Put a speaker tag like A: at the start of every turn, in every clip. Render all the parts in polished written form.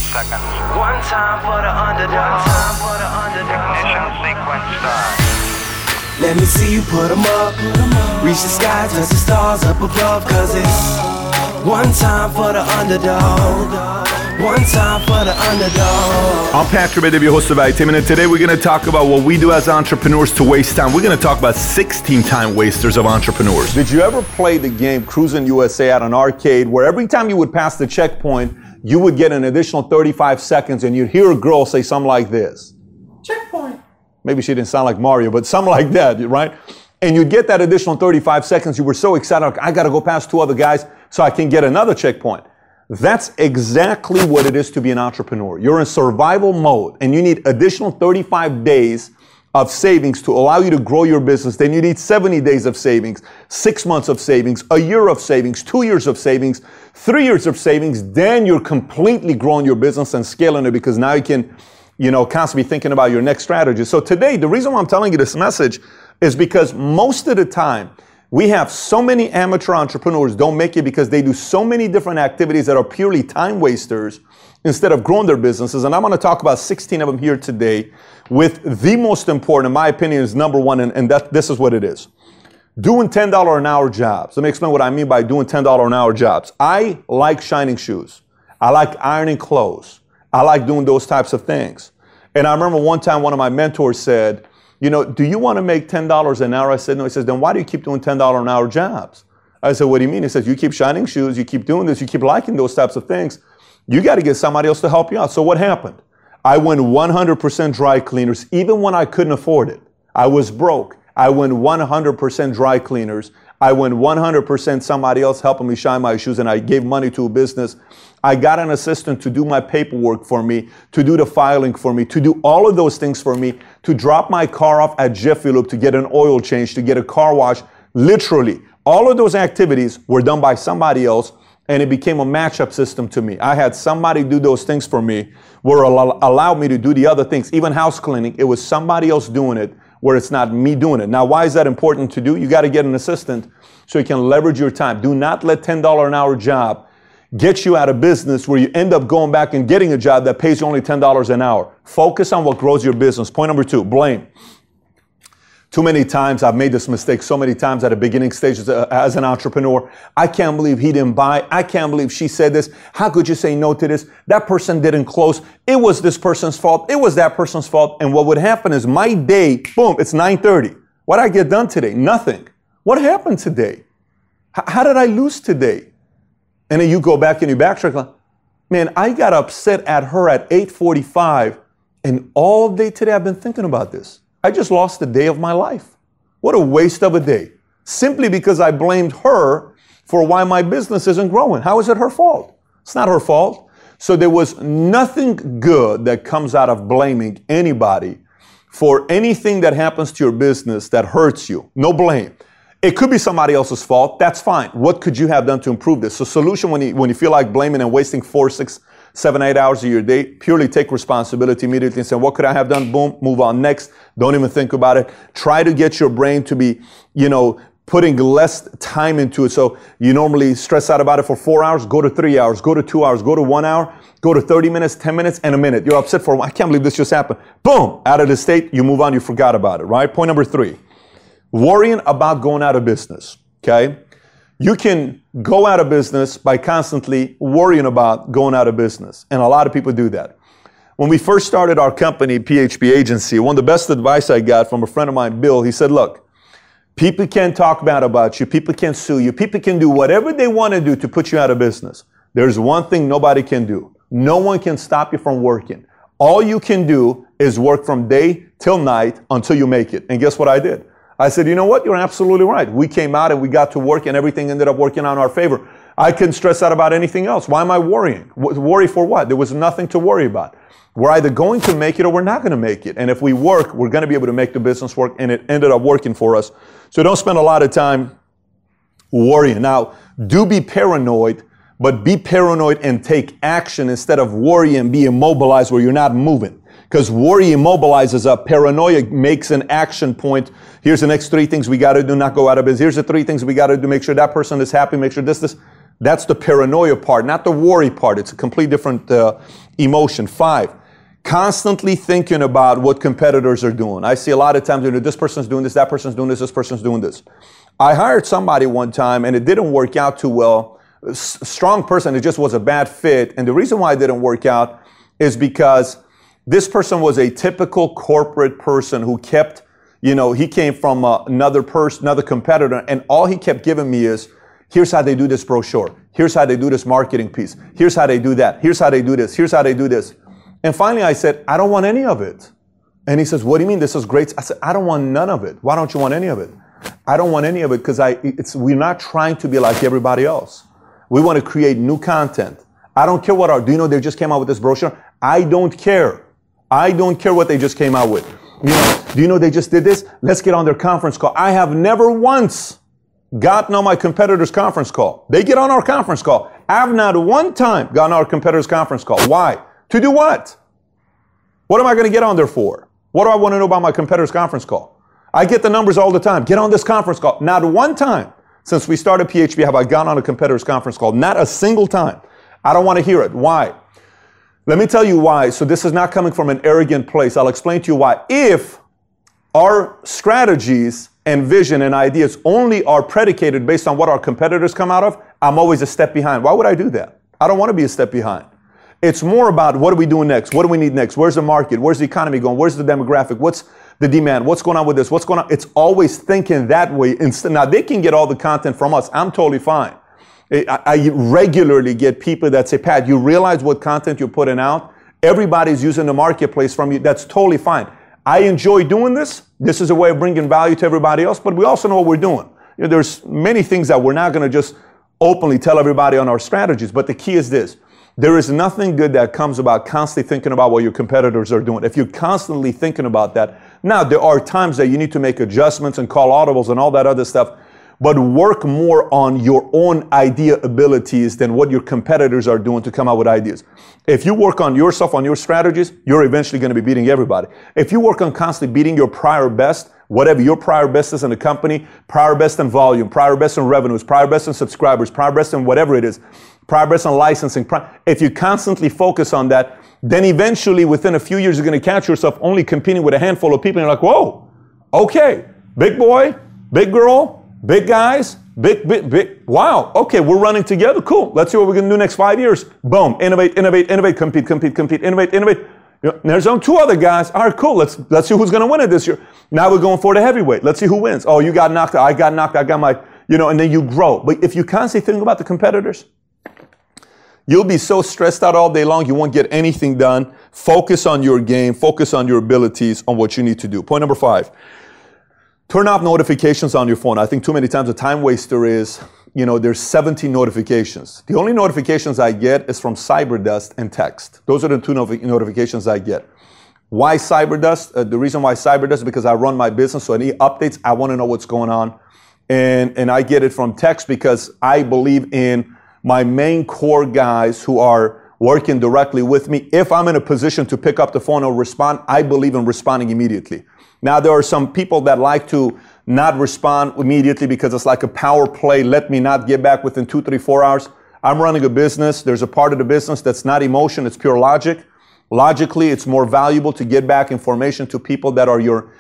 A: seconds. One time for the underdog. Ignition sequence start.
B: Let me see you put 'em up. Reach the sky, touch the stars up above. Cause it's one time for the underdog. One time for the underdog.
C: I'm Patrick Bedeb, your host of iTainment, and today we're going to talk about what we do as entrepreneurs to waste time. We're going to talk about 16 time wasters of entrepreneurs. Did you ever play the game Cruis'n USA at an arcade where every time you would pass the checkpoint, you would get an additional 35 seconds and you'd hear a girl say something like this? Checkpoint. Maybe she didn't sound like Mario, but something like that, right? And you'd get that additional 35 seconds. You were so excited, like, I got to go past two other guys so I can get another checkpoint. That's exactly what it is to be an entrepreneur. You're in survival mode and you need additional 35 days of savings to allow you to grow your business. Then you need 70 days of savings, 6 months of savings, a year of savings, 2 years of savings, 3 years of savings. Then you're completely growing your business and scaling it because now you can, constantly be thinking about your next strategy. So today, the reason why I'm telling you this message is because most of the time, we have so many amateur entrepreneurs don't make it because they do so many different activities that are purely time wasters instead of growing their businesses. And I'm going to talk about 16 of them here today with the most important, in my opinion, is number one, and this is what it is. Doing $10 an hour jobs. Let me explain what I mean by doing $10 an hour jobs. I like shining shoes. I like ironing clothes. I like doing those types of things. And I remember one time one of my mentors said, do you want to make $10 an hour? I said, no. He says, then why do you keep doing $10 an hour jobs? I said, what do you mean? He says, you keep shining shoes, you keep doing this, you keep liking those types of things. You got to get somebody else to help you out. So what happened? I went 100% dry cleaners, even when I couldn't afford it. I was broke. I went 100% dry cleaners. I went 100% somebody else helping me shine my shoes, and I gave money to a business. I got an assistant to do my paperwork for me, to do the filing for me, to do all of those things for me, to drop my car off at Jiffy Lube, to get an oil change, to get a car wash. Literally, all of those activities were done by somebody else, and it became a matchup system to me. I had somebody do those things for me, where allowed me to do the other things. Even house cleaning, it was somebody else doing it, where it's not me doing it. Now, why is that important to do? You got to get an assistant so you can leverage your time. Do not let $10 an hour job get you out of business where you end up going back and getting a job that pays you only $10 an hour. Focus on what grows your business. Point number 2, blame. Too many times, I've made this mistake so many times at the beginning stages as an entrepreneur. I can't believe he didn't buy. I can't believe she said this. How could you say no to this? That person didn't close. It was this person's fault. It was that person's fault. And what would happen is my day, boom, it's 9:30. What did I get done today? Nothing. What happened today? How did I lose today? And then you go back and you backtrack. Like, man, I got upset at her at 8:45, and all day today I've been thinking about this. I just lost a day of my life. What a waste of a day. Simply because I blamed her for why my business isn't growing. How is it her fault? It's not her fault. So there was nothing good that comes out of blaming anybody for anything that happens to your business that hurts you. No blame. It could be somebody else's fault. That's fine. What could you have done to improve this? So solution when you feel like blaming and wasting 4, 6, 7, 8 hours of your day, purely take responsibility immediately and say, what could I have done? Boom, move on next. Don't even think about it. Try to get your brain to be, putting less time into it. So you normally stress out about it for 4 hours, go to 3 hours, go to 2 hours, go to 1 hour, go to 30 minutes, 10 minutes, and a minute. You're upset for, I can't believe this just happened. Boom, out of the state, you move on, you forgot about it, right? Point number 3. Worrying about going out of business, okay? You can go out of business by constantly worrying about going out of business. And a lot of people do that. When we first started our company, PHP Agency, one of the best advice I got from a friend of mine, Bill, he said, look, people can talk bad about you. People can sue you. People can do whatever they want to do to put you out of business. There's one thing nobody can do. No one can stop you from working. All you can do is work from day till night until you make it. And guess what I did? I said, you know what? You're absolutely right. We came out and we got to work and everything ended up working out in our favor. I couldn't stress out about anything else. Why am I worrying? Worry for what? There was nothing to worry about. We're either going to make it or we're not going to make it. And if we work, we're going to be able to make the business work, and it ended up working for us. So don't spend a lot of time worrying. Now, do be paranoid, but be paranoid and take action instead of worry and be immobilized where you're not moving. Because worry immobilizes us. Paranoia makes an action point. Here's the next 3 things we got to do, not go out of business. Here's the 3 things we got to do, make sure that person is happy, make sure this. That's the paranoia part, not the worry part. It's a completely different emotion. 5, constantly thinking about what competitors are doing. I see a lot of times, this person's doing this, that person's doing this person's doing this. I hired somebody one time and it didn't work out too well. A strong person, it just was a bad fit. And the reason why it didn't work out is because this person was a typical corporate person who kept, he came from another competitor, and all he kept giving me is, here's how they do this brochure. Here's how they do this marketing piece. Here's how they do that. Here's how they do this. Here's how they do this. And finally I said, I don't want any of it. And he says, what do you mean? This is great. I said, I don't want none of it. Why don't you want any of it? I don't want any of it because we're not trying to be like everybody else. We want to create new content. I don't care what do you know they just came out with this brochure? I don't care. I don't care what they just came out with. Do you know they just did this? Let's get on their conference call. I have never once gotten on my competitor's conference call. They get on our conference call. I have not one time gotten on our competitor's conference call. Why? To do what? What am I going to get on there for? What do I want to know about my competitor's conference call? I get the numbers all the time. Get on this conference call. Not one time since we started PHP have I gone on a competitor's conference call. Not a single time. I don't want to hear it. Why? Let me tell you why. So this is not coming from an arrogant place. I'll explain to you why. If our strategies and vision and ideas only are predicated based on what our competitors come out of, I'm always a step behind. Why would I do that? I don't want to be a step behind. It's more about what are we doing next? What do we need next? Where's the market? Where's the economy going? Where's the demographic? What's the demand? What's going on with this? What's going on? It's always thinking that way. Now, they can get all the content from us. I'm totally fine. I regularly get people that say, Pat, you realize what content you're putting out? Everybody's using the marketplace from you. That's totally fine. I enjoy doing this. This is a way of bringing value to everybody else, but we also know what we're doing. There's many things that we're not going to just openly tell everybody on our strategies, but the key is this. There is nothing good that comes about constantly thinking about what your competitors are doing. If you're constantly thinking about that, now there are times that you need to make adjustments and call audibles and all that other stuff, but work more on your own idea abilities than what your competitors are doing to come out with ideas. If you work on yourself, on your strategies, you're eventually going to be beating everybody. If you work on constantly beating your prior best, whatever your prior best is in the company, prior best in volume, prior best in revenues, prior best in subscribers, prior best in whatever it is, prior best in licensing, if you constantly focus on that, then eventually within a few years you're going to catch yourself only competing with a handful of people and you're like, whoa, okay, big boy, big girl, big guys, big, wow, okay, we're running together, cool, let's see what we're going to do next 5 years. Boom, innovate, compete, innovate. There's only 2 other guys. All right, cool. Let's see who's going to win it this year. Now we're going for the heavyweight. Let's see who wins. Oh, you got knocked out. I got knocked out. I got my, and then you grow. But if you constantly think about the competitors, you'll be so stressed out all day long, you won't get anything done. Focus on your game. Focus on your abilities, on what you need to do. Point number 5. Turn off notifications on your phone. I think too many times a time waster is, there's 17 notifications. The only notifications I get is from Cyberdust and text. Those are the 2 notifications I get. Why Cyberdust? The reason why Cyberdust is because I run my business, so any updates, I want to know what's going on. And I get it from text because I believe in my main core guys who are working directly with me. If I'm in a position to pick up the phone or respond, I believe in responding immediately. Now, there are some people that like to not respond immediately because it's like a power play. Let me not get back within 2, 3, 4 hours. I'm running a business. There's a part of the business that's not emotion. It's pure logic. Logically, it's more valuable to get back information to people that are your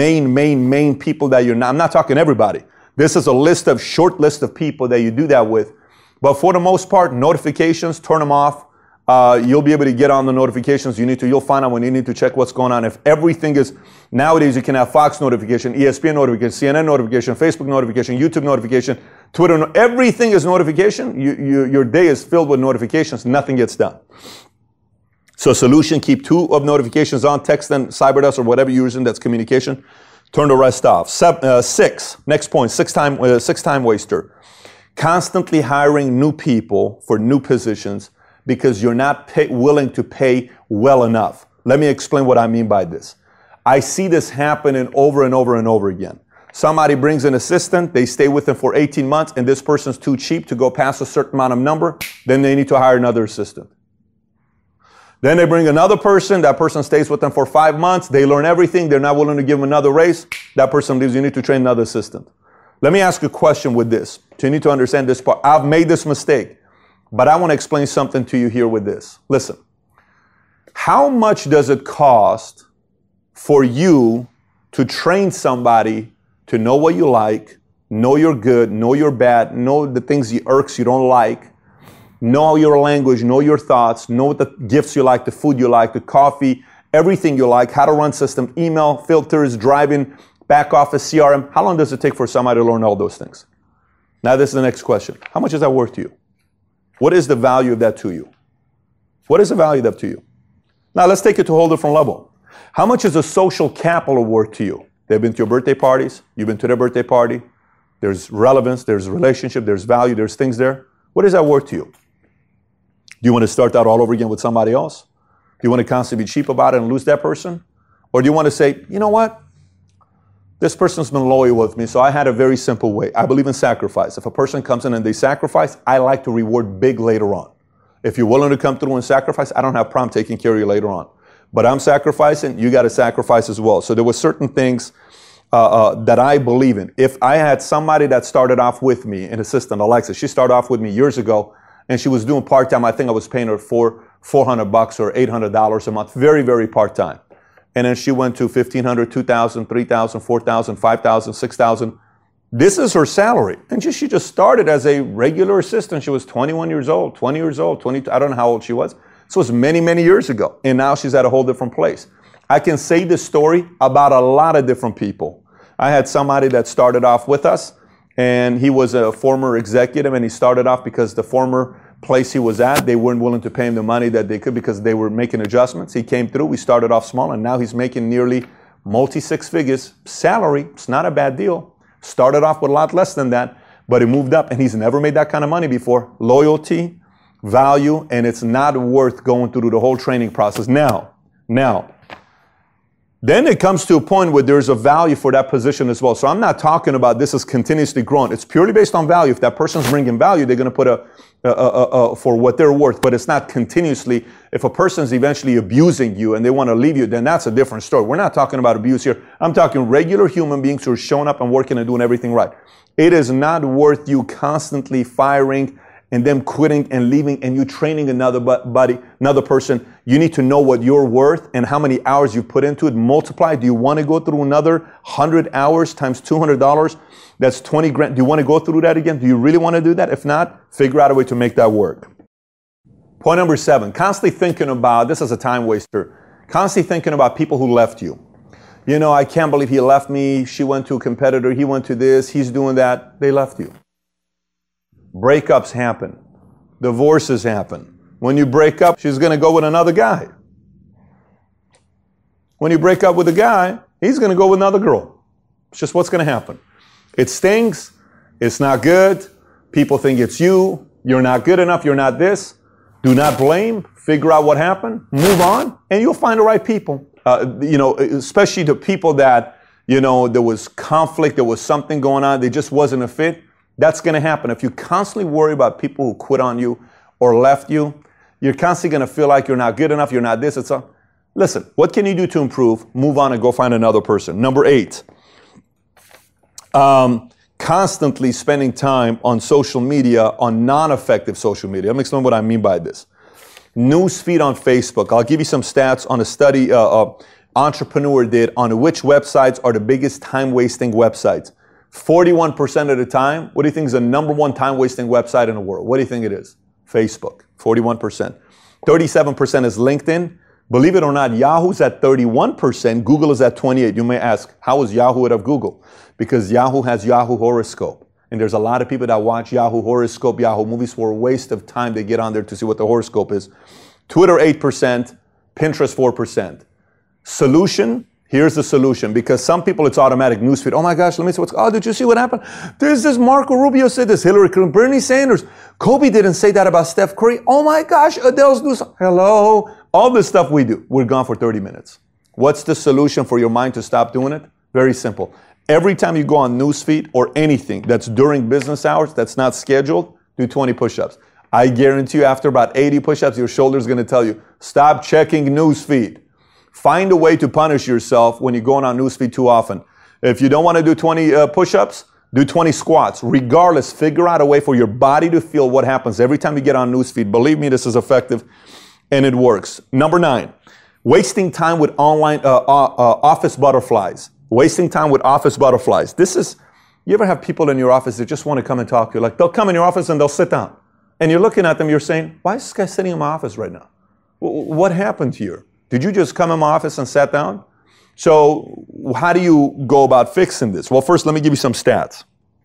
C: main people that you're not. I'm not talking everybody. This is a short list of people that you do that with. But for the most part, notifications, turn them off. You'll be able to get on the notifications you need to. You'll find out when you need to check what's going on. If everything is, nowadays you can have Fox notification, ESPN notification, CNN notification, Facebook notification, YouTube notification, Twitter, everything is notification. Your day is filled with notifications. Nothing gets done. So solution, keep 2 of notifications on, text and Cyberdust or whatever you're using that's communication. Turn the rest off. 6, next point, 6 time waster. Constantly hiring new people for new positions because you're not willing to pay well enough. Let me explain what I mean by this. I see this happening over and over and over again. Somebody brings an assistant, they stay with them for 18 months, and this person's too cheap to go past a certain amount of number, then they need to hire another assistant. Then they bring another person, that person stays with them for 5 months, they learn everything, they're not willing to give them another raise, that person leaves, you need to train another assistant. Let me ask you a question with this. So you need to understand this part. I've made this mistake. But I want to explain something to you here with this. Listen, how much does it cost for you to train somebody to know what you like, know you're good, know you're bad, know the things you irks you don't like, know your language, know your thoughts, know the gifts you like, the food you like, the coffee, everything you like, how to run systems, email, filters, driving, back office, CRM. How long does it take for somebody to learn all those things? Now this is the next question. How much is that worth to you? What is the value of that to you? What is the value of that to you? Now let's take it to a whole different level. How much is a social capital worth to you? They've been to your birthday parties. You've been to their birthday party. There's relevance. There's relationship. There's value. There's things there. What is that worth to you? Do you want to start out all over again with somebody else? Do you want to constantly be cheap about it and lose that person? Or do you want to say, you know what? This person's been loyal with me, so I had a very simple way. I believe in sacrifice. If a person comes in and they sacrifice, I like to reward big later on. If you're willing to come through and sacrifice, I don't have a problem taking care of you later on. But I'm sacrificing, you got to sacrifice as well. So there were certain things that I believe in. If I had somebody that started off with me, an assistant, Alexa, she started off with me years ago, and she was doing part-time. I think I was paying her $400 or $800 a month, very, very part-time. And then she went to $1,500, $2,000, $3,000, $4,000, $5,000, $6,000. This is her salary. And she just started as a regular assistant. She was 21 years old, 20 years old, 22. I don't know how old she was. This was many, many years ago. And now she's at a whole different place. I can say this story about a lot of different people. I had somebody that started off with us, and he was a former executive, and he started off because the former place he was at, they weren't willing to pay him the money that they could because they were making adjustments. He came through, we started off small, and now he's making nearly multi-six figures salary. It's not a bad deal. Started off with a lot less than that, but he moved up, and he's never made that kind of money before. Loyalty, value, and it's not worth going through the whole training process. Now, then it comes to a point where there's a value for that position as well. So I'm not talking about this is continuously growing. It's purely based on value. If that person's bringing value, they're going to put for what they're worth, but it's not continuously. If a person's eventually abusing you and they want to leave you, then that's a different story. We're not talking about abuse here. I'm talking regular human beings who are showing up and working and doing everything right. It is not worth you constantly firing and them quitting and leaving and you training another person. You need to know what you're worth and how many hours you put into it. Multiply. Do you want to go through another 100 hours times $200? That's 20 grand. Do you want to go through that again? Do you really want to do that? If not, figure out a way to make that work. Point number 7, constantly thinking about, this is a time waster, constantly thinking about people who left you. You know, I can't believe he left me. She went to a competitor. He went to this. He's doing that. They left you. Breakups happen. Divorces happen. When you break up, she's going to go with another guy. When you break up with a guy, he's going to go with another girl. It's just what's going to happen. It stings. It's not good. People think it's you. You're not good enough. You're not this. Do not blame. Figure out what happened. Move on. And you'll find the right people. Especially the people that, there was conflict. There was something going on. They just wasn't a fit. That's going to happen. If you constantly worry about people who quit on you or left you, you're constantly going to feel like you're not good enough, you're not this, it's a... Listen, what can you do to improve? Move on and go find another person. Number 8, constantly spending time on social media, on non-effective social media. Let me explain what I mean by this. Newsfeed on Facebook. I'll give you some stats on a study Entrepreneur did on which websites are the biggest time-wasting websites. 41% of the time, what do you think is the number one time-wasting website in the world? What do you think it is? Facebook, 41%. 37% is LinkedIn. Believe it or not, Yahoo's at 31%, Google is at 28%. You may ask, how is Yahoo ahead of Google? Because Yahoo has Yahoo Horoscope. And there's a lot of people that watch Yahoo Horoscope, Yahoo Movies for a waste of time. They get on there to see what the horoscope is. Twitter, 8%. Pinterest, 4%. Solution. Here's the solution, because some people it's automatic newsfeed. Oh my gosh, let me see did you see what happened? There's this Marco Rubio said this, Hillary Clinton, Bernie Sanders. Kobe didn't say that about Steph Curry. Oh my gosh, Adele's news. Hello. All this stuff we do, we're gone for 30 minutes. What's the solution for your mind to stop doing it? Very simple. Every time you go on newsfeed or anything that's during business hours, that's not scheduled, do 20 push-ups. I guarantee you after about 80 push-ups, your shoulder's going to tell you, stop checking newsfeed. Find a way to punish yourself when you're going on newsfeed too often. If you don't want to do 20 push-ups, Do 20 squats. Regardless, figure out a way for your body to feel what happens every time you get on newsfeed. Believe me, this is effective and it works. Number 9, wasting time with online office butterflies. Wasting time with office butterflies. You ever have people in your office that just want to come and talk to you? Like they'll come in your office and they'll sit down. And you're looking at them, you're saying, why is this guy sitting in my office right now? What happened here? Did you just come in my office and sat down? So how do you go about fixing this? Well, first, let me give you some stats.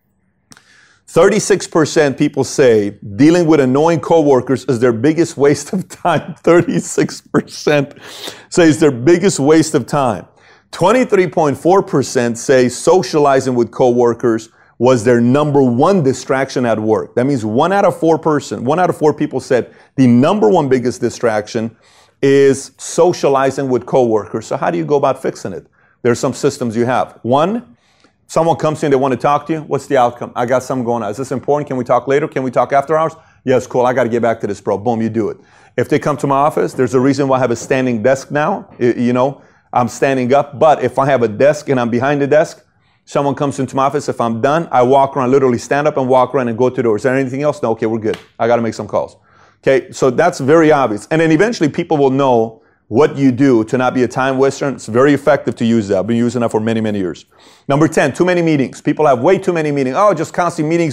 C: 36% people say dealing with annoying coworkers is their biggest waste of time. 36% say it's their biggest waste of time. 23.4% say socializing with coworkers was their number one distraction at work. That means one out of four people said the number one biggest distraction is socializing with coworkers. So how do you go about fixing it? There's some systems you have. One, someone comes in, they want to talk to you. What's the outcome? I got something going on. Is this important? Can we talk later? Can we talk after hours? Yes, cool. I got to get back to this, bro. Boom, you do it. If they come to my office, there's a reason why I have a standing desk now. You know, I'm standing up. But if I have a desk and I'm behind the desk, someone comes into my office. If I'm done, I walk around, literally stand up and walk around and go to the door. Is there anything else? No, okay, we're good. I got to make some calls. Okay, so that's very obvious. And then eventually people will know what you do to not be a time waster. It's very effective to use that. I've been using that for many, many years. Number 10, too many meetings. People have way too many meetings. Oh, just constant meetings.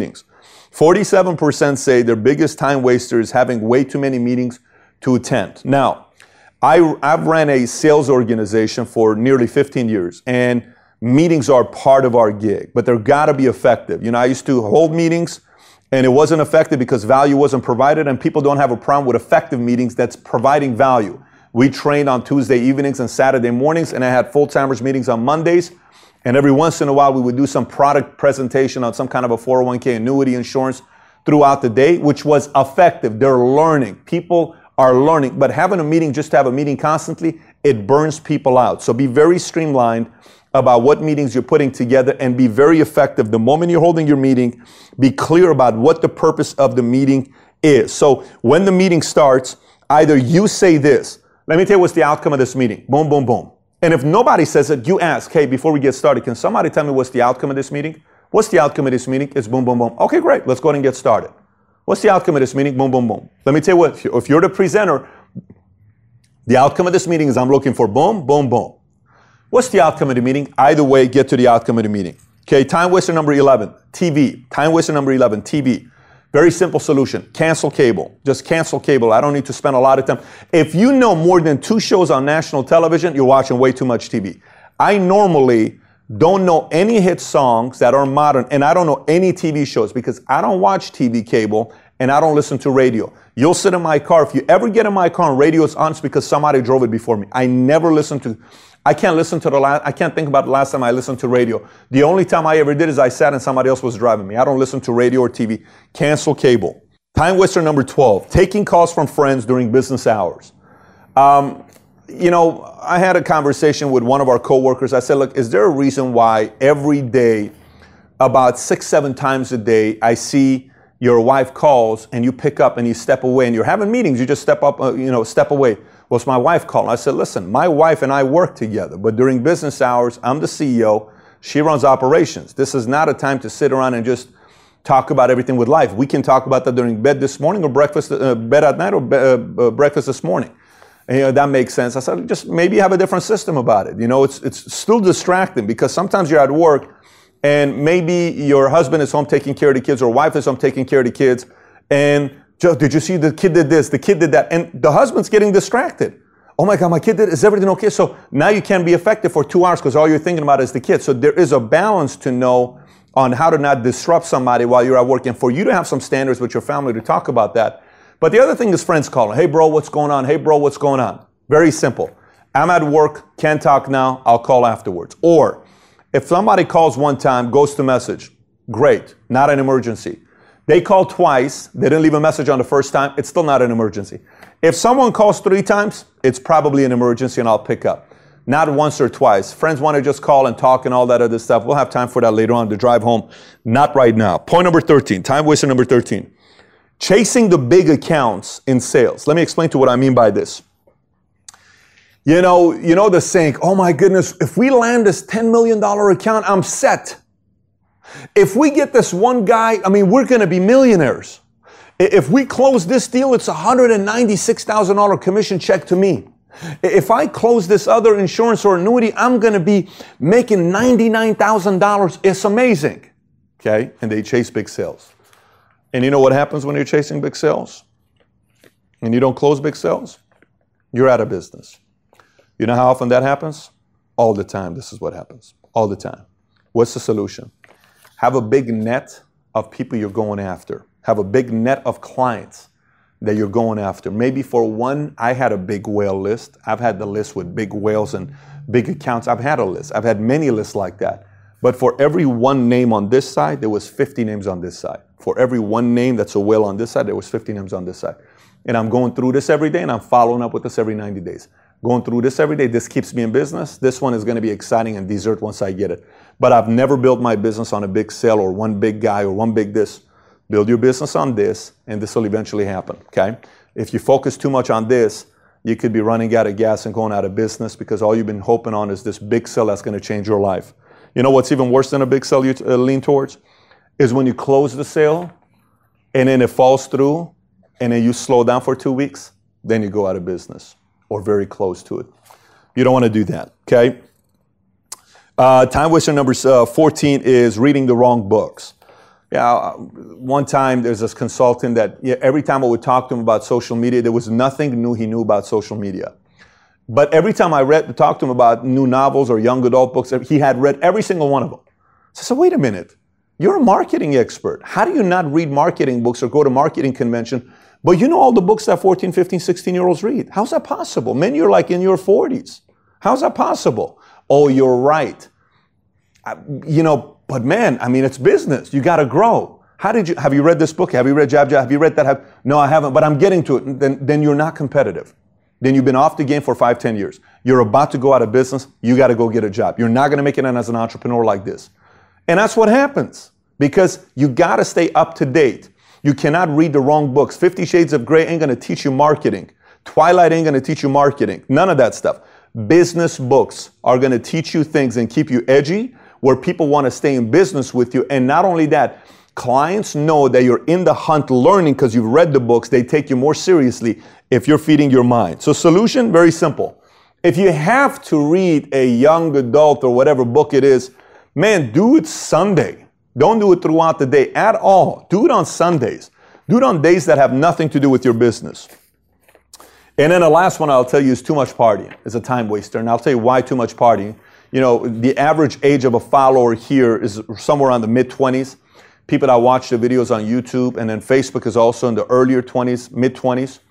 C: 47% say their biggest time waster is having way too many meetings to attend. Now, I've ran a sales organization for nearly 15 years, and meetings are part of our gig, but they're gotta be effective. You know, I used to hold meetings, and it wasn't effective because value wasn't provided, and people don't have a problem with effective meetings that's providing value. We trained on Tuesday evenings and Saturday mornings, and I had full-timers meetings on Mondays, and every once in a while we would do some product presentation on some kind of a 401k annuity insurance throughout the day, which was effective. They're learning. People are learning, but having a meeting just to have a meeting constantly, it burns people out. So be very streamlined about what meetings you're putting together and be very effective. The moment you're holding your meeting, be clear about what the purpose of the meeting is. So when the meeting starts, either you say this, let me tell you what's the outcome of this meeting. Boom, boom, boom. And if nobody says it, you ask, hey, before we get started, can somebody tell me what's the outcome of this meeting? What's the outcome of this meeting? It's boom, boom, boom. Okay, great. Let's go ahead and get started. What's the outcome of this meeting? Boom, boom, boom. Let me tell you what, if you're the presenter, the outcome of this meeting is I'm looking for boom, boom, boom. What's the outcome of the meeting? Either way, get to the outcome of the meeting. Okay, time waster number 11, TV. Time waster number 11, TV. Very simple solution. Cancel cable. Just cancel cable. I don't need to spend a lot of time. If you know more than 2 shows on national television, you're watching way too much TV. I normally don't know any hit songs that are modern, and I don't know any TV shows because I don't watch TV cable and I don't listen to radio. You'll sit in my car. If you ever get in my car and radio is on, it's because somebody drove it before me. I never listen to I can't think about the last time I listened to radio. The only time I ever did is I sat and somebody else was driving me. I don't listen to radio or TV. Cancel cable. Time waster number 12, taking calls from friends during business hours. You know, I had a conversation with one of our coworkers. I said, look, is there a reason why every day, about 6-7 times a day, I see your wife calls and you pick up and you step away and you're having meetings, you just step up, step away. Well, it's my wife calling. I said, listen, my wife and I work together, but during business hours, I'm the CEO. She runs operations. This is not a time to sit around and just talk about everything with life. We can talk about that during bed this morning or breakfast, bed at night or breakfast this morning. And, that makes sense. I said, just maybe have a different system about it. It's still distracting because sometimes you're at work and maybe your husband is home taking care of the kids or wife is home taking care of the kids, and did you see the kid did this, the kid did that, and the husband's getting distracted. Oh my God, my kid did, is everything okay? So now you can't be effective for 2 hours because all you're thinking about is the kid. So there is a balance to know on how to not disrupt somebody while you're at work, and for you to have some standards with your family to talk about that. But the other thing is friends calling. Hey bro, what's going on? Hey bro, what's going on? Very simple. I'm at work, can't talk now, I'll call afterwards. Or if somebody calls one time, ghost a message, great, not an emergency. They call twice, they didn't leave a message on the first time, it's still not an emergency. If someone calls 3 times, it's probably an emergency and I'll pick up. Not once or twice. Friends want to just call and talk and all that other stuff. We'll have time for that later on to drive home. Not right now. Point number 13, time waster number 13. Chasing the big accounts in sales. Let me explain to what I mean by this. You know the saying, oh my goodness, if we land this $10 million account, I'm set. If we get this one guy, I mean, we're going to be millionaires. If we close this deal, it's a $196,000 commission check to me. If I close this other insurance or annuity, I'm going to be making $99,000. It's amazing. Okay? And they chase big sales. And you know what happens when you're chasing big sales? And you don't close big sales? You're out of business. You know how often that happens? All the time. This is what happens. All the time. What's the solution? Have a big net of people you're going after. Have a big net of clients that you're going after. Maybe for one, I had a big whale list. I've had the list with big whales and big accounts. I've had a list. I've had many lists like that. But for every one name on this side, there was 50 names on this side. For every one name that's a whale on this side, there was 50 names on this side. And I'm going through this every day, and I'm following up with this every 90 days. Going through this every day, this keeps me in business. This one is going to be exciting and dessert once I get it. But I've never built my business on a big sale or one big guy or one big this. Build your business on this, and this will eventually happen, okay? If you focus too much on this, you could be running out of gas and going out of business because all you've been hoping on is this big sale that's going to change your life. You know what's even worse than a big sale you lean towards? Is when you close the sale, and then it falls through, and then you slow down for 2 weeks, then you go out of business or very close to it. You don't want to do that, okay? Time waster number 14 is reading the wrong books. Yeah, one time there's this consultant that every time I would talk to him about social media, there was nothing new he knew about social media. But every time I talked to him about new novels or young adult books, he had read every single one of them. So I said, wait a minute, you're a marketing expert. How do you not read marketing books or go to marketing convention, but you know all the books that 14, 15, 16-year-olds read? How's that possible? Man, you're like in your 40s. How's that possible? Oh, you're right. But man, I mean, it's business. You got to grow. Have you read this book? Have you read Jab Jab? Have you read that? No, I haven't, but I'm getting to it. Then you're not competitive. Then you've been off the game for 5, 10 years. You're about to go out of business. You got to go get a job. You're not going to make it as an entrepreneur like this. And that's what happens because you got to stay up to date. You cannot read the wrong books. 50 Shades of Grey ain't going to teach you marketing. Twilight ain't going to teach you marketing. None of that stuff. Business books are going to teach you things and keep you edgy where people want to stay in business with you. And not only that, clients know that you're in the hunt learning because you've read the books. They take you more seriously if you're feeding your mind. So solution, very simple. If you have to read a young adult or whatever book it is, man, do it Sunday. Don't do it throughout the day at all. Do it on Sundays. Do it on days that have nothing to do with your business. And then the last one I'll tell you is too much partying. It's a time waster. And I'll tell you why too much partying. You know, the average age of a follower here is somewhere around the mid-20s. People that watch the videos on YouTube, and then Facebook is also in the earlier 20s, mid-20s.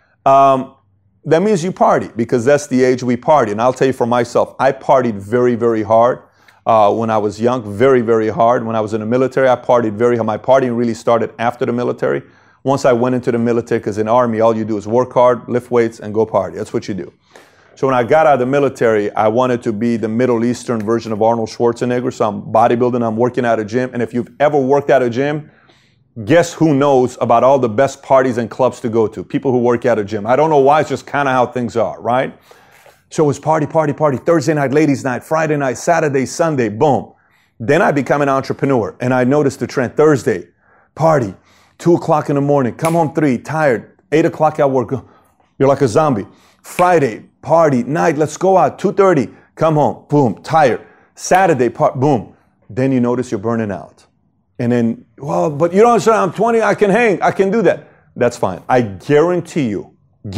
C: That means you party because that's the age we party. And I'll tell you for myself, I partied very, very hard when I was young, very, very hard. When I was in the military, I partied very hard. My partying really started after the military. Once I went into the military, because in the Army, all you do is work hard, lift weights, and go party. That's what you do. So when I got out of the military, I wanted to be the Middle Eastern version of Arnold Schwarzenegger. So I'm bodybuilding, I'm working at a gym. And if you've ever worked at a gym, guess who knows about all the best parties and clubs to go to? People who work at a gym. I don't know why, it's just kind of how things are, right? So it was party, party, party. Thursday night, ladies night, Friday night, Saturday, Sunday, boom. Then I become an entrepreneur and I noticed the trend. Thursday, party, 2 o'clock in the morning, come home 3, tired, 8 o'clock at work, you're like a zombie. Friday, party, night, let's go out, 2:30, come home, boom, tired. Saturday, boom. Then you notice you're burning out. And then, well, but you don't understand, I'm 20, I can hang, I can do that. That's fine. I guarantee you,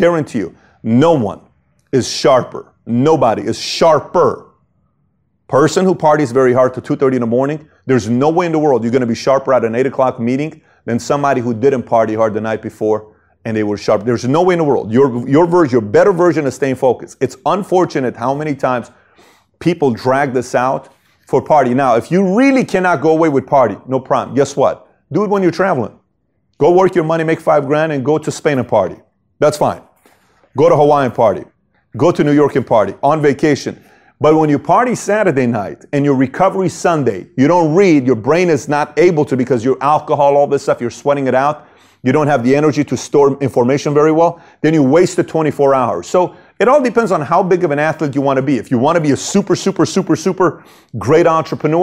C: no one is sharper. Nobody is sharper. Person who parties very hard to 2:30 in the morning, there's no way in the world you're going to be sharper at an 8 o'clock meeting than somebody who didn't party hard the night before and they were sharp. There's no way in the world. Your better version is staying focused. It's unfortunate how many times people drag this out for party. Now, if you really cannot go away with party, no problem. Guess what? Do it when you're traveling. Go work your money, make $5,000 and go to Spain and party. That's fine. Go to Hawaii and party. Go to New York and party on vacation. But when you party Saturday night and your recovery Sunday, you don't read, your brain is not able to because your alcohol, all this stuff, you're sweating it out. You don't have the energy to store information very well. Then you wasted 24 hours. So it all depends on how big of an athlete you want to be. If you want to be a super, super, super, super great entrepreneur,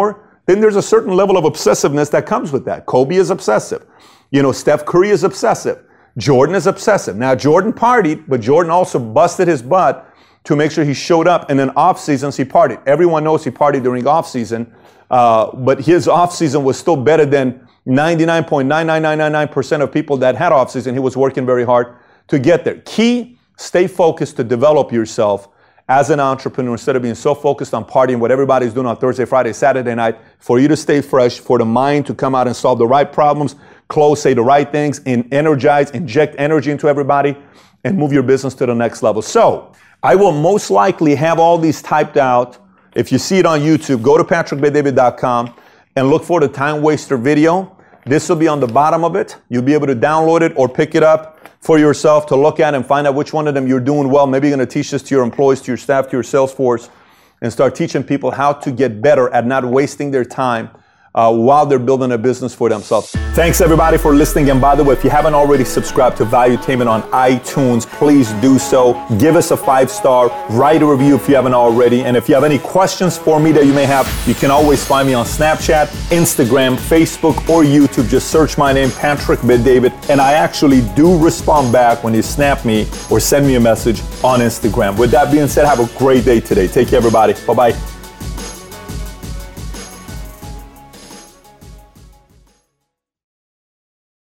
C: then there's a certain level of obsessiveness that comes with that. Kobe is obsessive. You know, Steph Curry is obsessive. Jordan is obsessive. Now, Jordan partied, but Jordan also busted his butt to make sure he showed up. And then off seasons, he partied. Everyone knows he partied during off season, but his off season was still better than 99.99999% of people that had off season. He was working very hard to get there. Key, stay focused to develop yourself as an entrepreneur instead of being so focused on partying, what everybody's doing on Thursday, Friday, Saturday night, for you to stay fresh, for the mind to come out and solve the right problems, close, say the right things, and energize, inject energy into everybody, and move your business to the next level. So I will most likely have all these typed out. If you see it on YouTube, go to patrickbetdavid.com and look for the time waster video. This will be on the bottom of it. You'll be able to download it or pick it up for yourself to look at and find out which one of them you're doing well. Maybe you're going to teach this to your employees, to your staff, to your sales force, and start teaching people how to get better at not wasting their time while they're building a business for themselves. Thanks everybody for listening. And by the way, if you haven't already subscribed to Valuetainment on iTunes, please do so. Give us a 5-star, write a review if you haven't already. And if you have any questions for me that you may have, you can always find me on Snapchat, Instagram, Facebook, or YouTube. Just search my name, Patrick Bet-David. And I actually do respond back when you snap me or send me a message on Instagram. With that being said, have a great day today. Take care, everybody. Bye-bye.